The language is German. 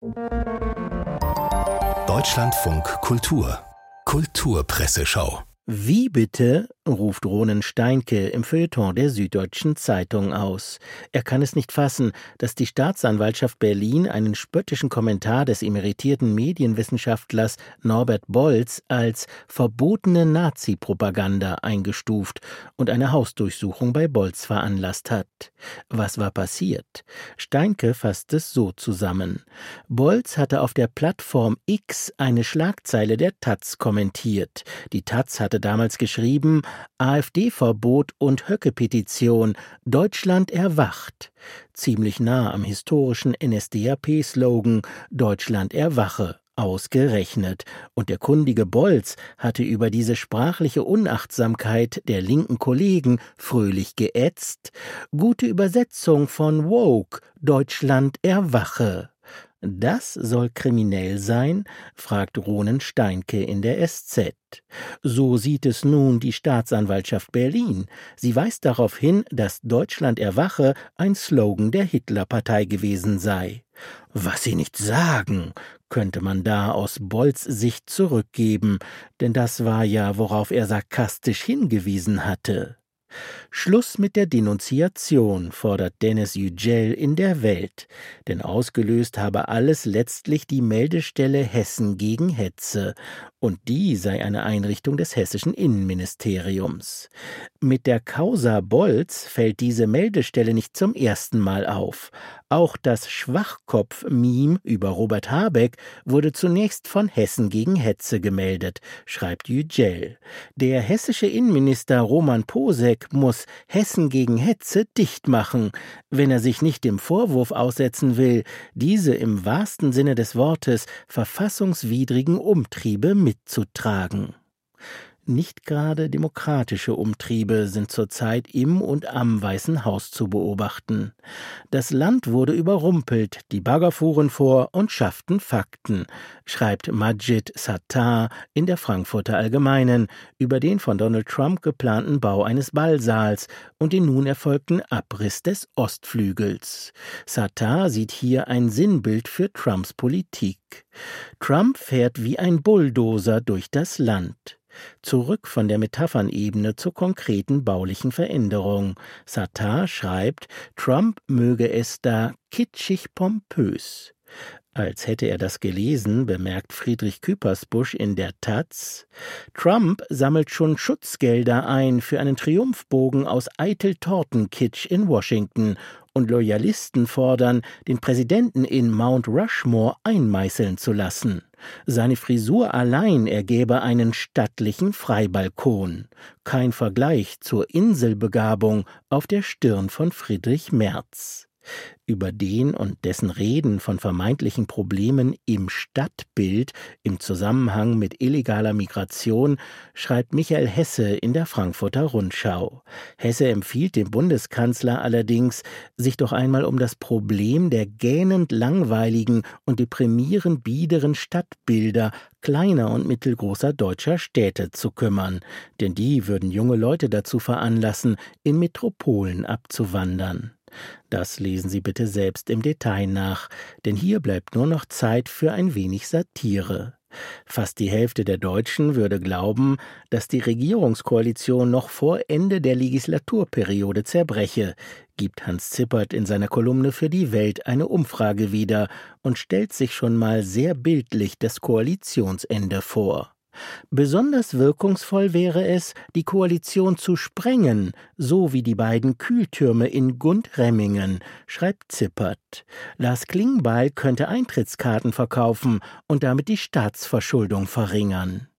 Deutschlandfunk Kultur Kulturpresseschau. Wie bitte, ruft Ronen Steinke im Feuilleton der Süddeutschen Zeitung aus. Er kann es nicht fassen, dass die Staatsanwaltschaft Berlin einen spöttischen Kommentar des emeritierten Medienwissenschaftlers Norbert Bolz als verbotene Nazi-Propaganda eingestuft und eine Hausdurchsuchung bei Bolz veranlasst hat. Was war passiert? Steinke fasst es so zusammen. Bolz hatte auf der Plattform X eine Schlagzeile der taz kommentiert. Die taz hatte damals geschrieben: AfD-Verbot und Höcke-Petition, Deutschland erwacht. Ziemlich nah am historischen NSDAP-Slogan Deutschland erwache. Ausgerechnet. Und der kundige Bolz hatte über diese sprachliche Unachtsamkeit der linken Kollegen fröhlich geätzt. Gute Übersetzung von woke, Deutschland erwache. Das soll kriminell sein? Fragt Ronen Steinke in der SZ. So sieht es nun die Staatsanwaltschaft Berlin. Sie weist darauf hin, dass Deutschland erwache ein Slogan der Hitlerpartei gewesen sei. Was sie nicht sagen, könnte man da aus Bolz Sicht zurückgeben, denn das war ja, worauf er sarkastisch hingewiesen hatte. Schluss mit der Denunziation, fordert Dennis Yücel in der Welt, denn ausgelöst habe alles letztlich die Meldestelle Hessen gegen Hetze, und die sei eine Einrichtung des hessischen Innenministeriums. Mit der Causa Bolz fällt diese Meldestelle nicht zum ersten Mal auf. Auch das Schwachkopf-Meme über Robert Habeck wurde zunächst von Hessen gegen Hetze gemeldet, schreibt Yücel. Der hessische Innenminister Roman Posek muss Hessen gegen Hetze dicht machen, wenn er sich nicht dem Vorwurf aussetzen will, diese im wahrsten Sinne des Wortes verfassungswidrigen Umtriebe mitzutragen. Nicht gerade demokratische Umtriebe sind zurzeit im und am Weißen Haus zu beobachten. Das Land wurde überrumpelt, die Bagger fuhren vor und schafften Fakten, schreibt Majid Sattar in der Frankfurter Allgemeinen über den von Donald Trump geplanten Bau eines Ballsaals und den nun erfolgten Abriss des Ostflügels. Sattar sieht hier ein Sinnbild für Trumps Politik. Trump fährt wie ein Bulldozer durch das Land. Zurück von der Metaphernebene zur konkreten baulichen Veränderung. Sattar schreibt, Trump möge es da kitschig pompös. Als hätte er das gelesen, bemerkt Friedrich Küppersbusch in der taz, Trump sammelt schon Schutzgelder ein für einen Triumphbogen aus Eitel-Tortenkitsch in Washington und Loyalisten fordern, den Präsidenten in Mount Rushmore einmeißeln zu lassen. Seine Frisur allein ergäbe einen stattlichen Freibalkon. Kein Vergleich zur Inselbegabung auf der Stirn von Friedrich Merz. Über den und dessen Reden von vermeintlichen Problemen im Stadtbild im Zusammenhang mit illegaler Migration schreibt Michael Hesse in der Frankfurter Rundschau. Hesse empfiehlt dem Bundeskanzler allerdings, sich doch einmal um das Problem der gähnend langweiligen und deprimierend biederen Stadtbilder kleiner und mittelgroßer deutscher Städte zu kümmern, denn die würden junge Leute dazu veranlassen, in Metropolen abzuwandern. Das lesen Sie bitte selbst im Detail nach, denn hier bleibt nur noch Zeit für ein wenig Satire. Fast die Hälfte der Deutschen würde glauben, dass die Regierungskoalition noch vor Ende der Legislaturperiode zerbreche, gibt Hans Zippert in seiner Kolumne für die Welt eine Umfrage wieder und stellt sich schon mal sehr bildlich das Koalitionsende vor. Besonders wirkungsvoll wäre es, die Koalition zu sprengen, so wie die beiden Kühltürme in Gundremmingen, schreibt Zippert. Lars Klingbeil könnte Eintrittskarten verkaufen und damit die Staatsverschuldung verringern.